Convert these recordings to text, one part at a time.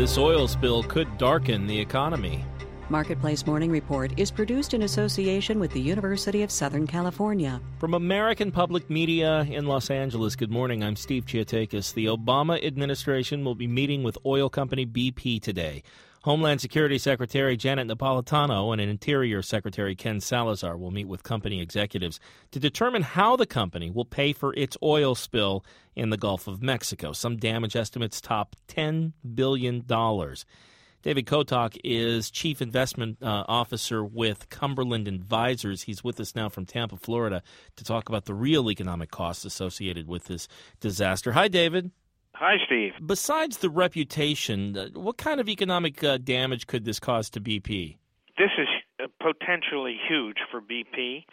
This oil spill could darken the economy. Marketplace Morning Report is produced in association with the University of Southern California. From American Public Media in Los Angeles, good morning. I'm Steve Chiatakis. The Obama administration will be meeting with oil company BP today. Homeland Security Secretary Janet Napolitano and Interior Secretary Ken Salazar will meet with company executives to determine how the company will pay for its oil spill in the Gulf of Mexico. Some damage estimates top $10 billion. David Kotok is Chief Investment Officer with Cumberland Advisors. He's with us now from Tampa, Florida, to talk about the real economic costs associated with this disaster. Hi, David. Hi, Steve. Besides the reputation, what kind of economic damage could this cause to BP? This is potentially huge for BP,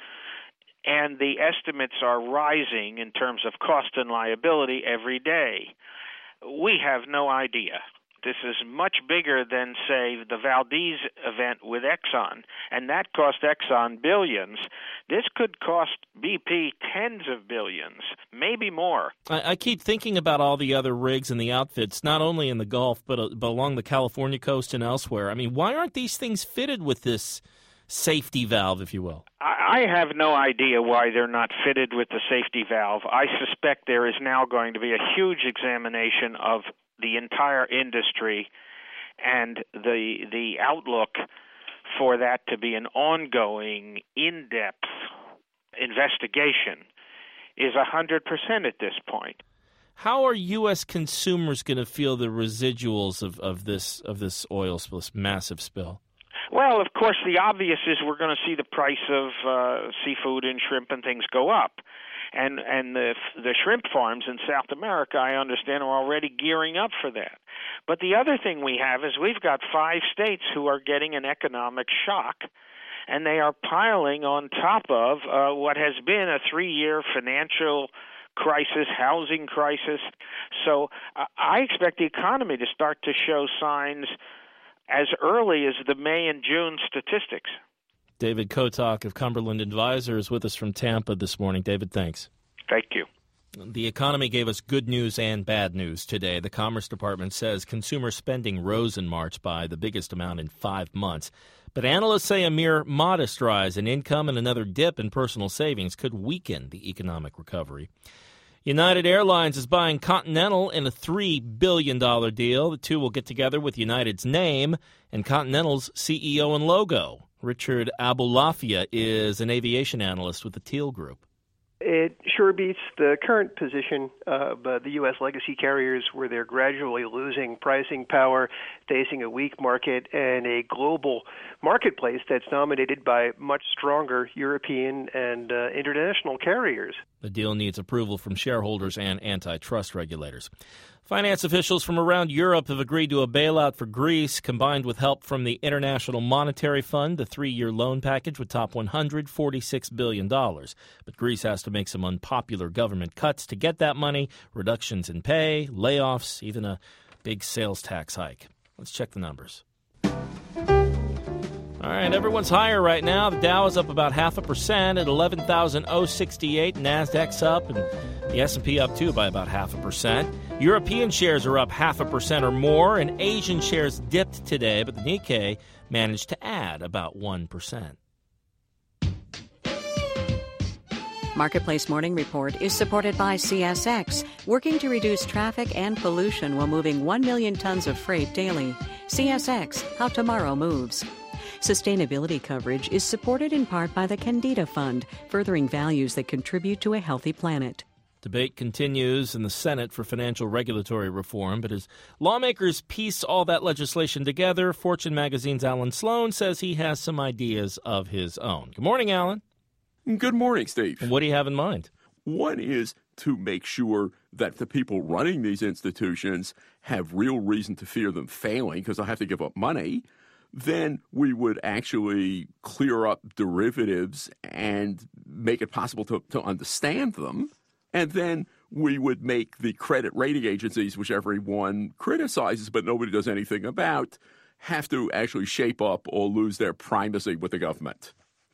and the estimates are rising in terms of cost and liability every day. We have no idea. This is much bigger than, say, the Valdez event with Exxon, and that cost Exxon billions. This could cost BP tens of billions, maybe more. I keep thinking about all the other rigs and the outfits, not only in the Gulf, but along the California coast and elsewhere. I mean, why aren't these things fitted with this safety valve, if you will? I have no idea why they're not fitted with the safety valve. I suspect there is now going to be a huge examination of the entire industry, and the outlook for that to be an ongoing, in-depth investigation is 100% at this point. How are U.S. consumers going to feel the residuals of this oil spill, this massive spill? Well, of course, the obvious is we're going to see the price of seafood and shrimp and things go up. And the shrimp farms in South America, I understand, are already gearing up for that. But the other thing we have is we've got 5 states who are getting an economic shock, and they are piling on top of what has been a 3-year financial crisis, housing crisis. So I expect the economy to start to show signs as early as the May and June statistics. David Kotok of Cumberland Advisors with us from Tampa this morning. David, thanks. Thank you. The economy gave us good news and bad news today. The Commerce Department says consumer spending rose in March by the biggest amount in 5 months. But analysts say a mere modest rise in income and another dip in personal savings could weaken the economic recovery. United Airlines is buying Continental in a $3 billion deal. The two will get together with United's name and Continental's CEO and logo. Richard Abulafia is an aviation analyst with the Teal Group. It sure beats the current position of the U.S. legacy carriers, where they're gradually losing pricing power, facing a weak market, and a global marketplace that's dominated by much stronger European and international carriers. The deal needs approval from shareholders and antitrust regulators. Finance officials from around Europe have agreed to a bailout for Greece, combined with help from the International Monetary Fund. The 3-year loan package would top $146 billion. But Greece has to make some unpopular government cuts to get that money, reductions in pay, layoffs, even a big sales tax hike. Let's check the numbers. All right, everyone's higher right now. The Dow is up about 0.5% at 11,068. NASDAQ's up, and the S&P up, too, by about 0.5%. European shares are up 0.5% or more, and Asian shares dipped today, but the Nikkei managed to add about 1%. Marketplace Morning Report is supported by CSX, working to reduce traffic and pollution while moving 1 million tons of freight daily. CSX, how tomorrow moves. Sustainability coverage is supported in part by the Candida Fund, furthering values that contribute to a healthy planet. Debate continues in the Senate for financial regulatory reform, but as lawmakers piece all that legislation together, Fortune magazine's Alan Sloan says he has some ideas of his own. Good morning, Alan. Good morning, Steve. And what do you have in mind? One is to make sure that the people running these institutions have real reason to fear them failing because they'll have to give up money. Then we would actually clear up derivatives and make it possible to understand them. And then we would make the credit rating agencies, which everyone criticizes but nobody does anything about, have to actually shape up or lose their primacy with the government.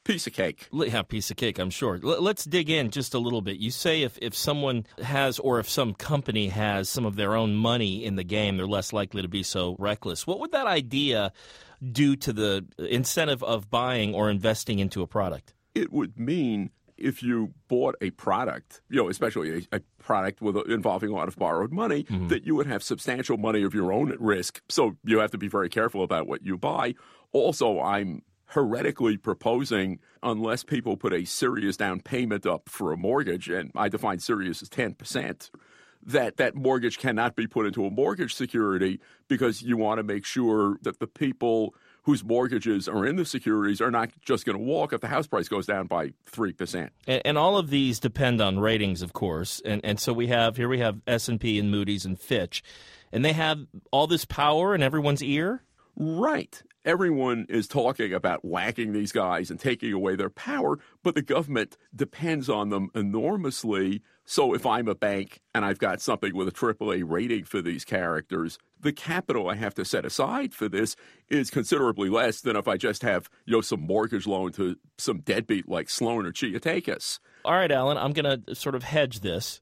piece of cake. Yeah, piece of cake, I'm sure. Let's dig in just a little bit. You say if someone has, or if some company has some of their own money in the game, they're less likely to be so reckless. What would that idea do to the incentive of buying or investing into a product? It would mean if you bought a product, especially a product involving a lot of borrowed money, that you would have substantial money of your own at risk. So you have to be very careful about what you buy. Also, I'm heretically proposing, unless people put a serious down payment up for a mortgage, and I define serious as 10%, that mortgage cannot be put into a mortgage security, because you want to make sure that the people whose mortgages are in the securities are not just going to walk if the house price goes down by 3%. And all of these depend on ratings, of course. And so we have S&P and Moody's and Fitch, and they have all this power in everyone's ear? Right. Everyone is talking about whacking these guys and taking away their power, but the government depends on them enormously. So if I'm a bank and I've got something with a AAA rating for these characters, the capital I have to set aside for this is considerably less than if I just have some mortgage loan to some deadbeat like Sloan or Chiotakis. All right, Alan, I'm going to sort of hedge this.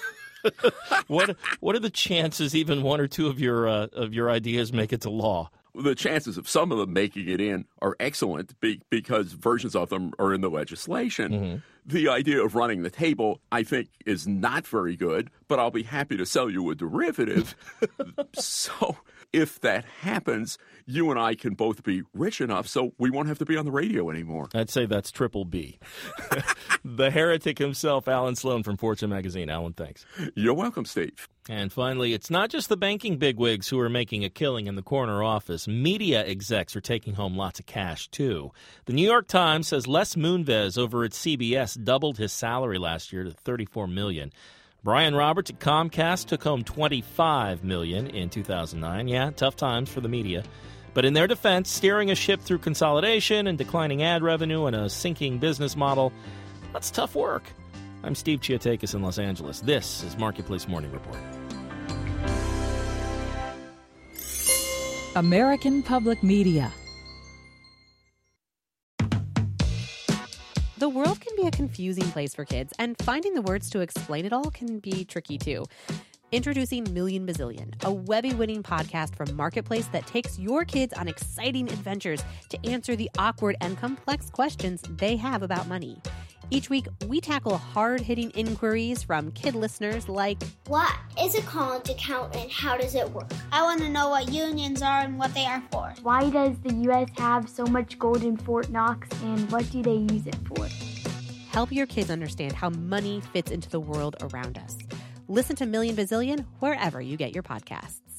What are the chances even one or two of your ideas make it to law? The chances of some of them making it in are excellent because versions of them are in the legislation. Mm-hmm. The idea of running the table, I think, is not very good, but I'll be happy to sell you a derivative. So if that happens, you and I can both be rich enough so we won't have to be on the radio anymore. I'd say that's triple B. The heretic himself, Alan Sloan from Fortune Magazine. Alan, thanks. You're welcome, Steve. And finally, it's not just the banking bigwigs who are making a killing in the corner office. Media execs are taking home lots of cash, too. The New York Times says Les Moonves over at CBS doubled his salary last year to $34 million. Brian Roberts at Comcast took home $25 million in 2009. Yeah, tough times for the media. But in their defense, steering a ship through consolidation and declining ad revenue and a sinking business model, that's tough work. I'm Steve Chiotakis in Los Angeles. This is Marketplace Morning Report. American Public Media. The world can be a confusing place for kids, and finding the words to explain it all can be tricky too. Introducing Million Bazillion, a Webby-winning podcast from Marketplace that takes your kids on exciting adventures to answer the awkward and complex questions they have about money. Each week, we tackle hard-hitting inquiries from kid listeners like, what is a college account and how does it work? I want to know what unions are and what they are for. Why does the U.S. have so much gold in Fort Knox and what do they use it for? Help your kids understand how money fits into the world around us. Listen to Million Bazillion wherever you get your podcasts.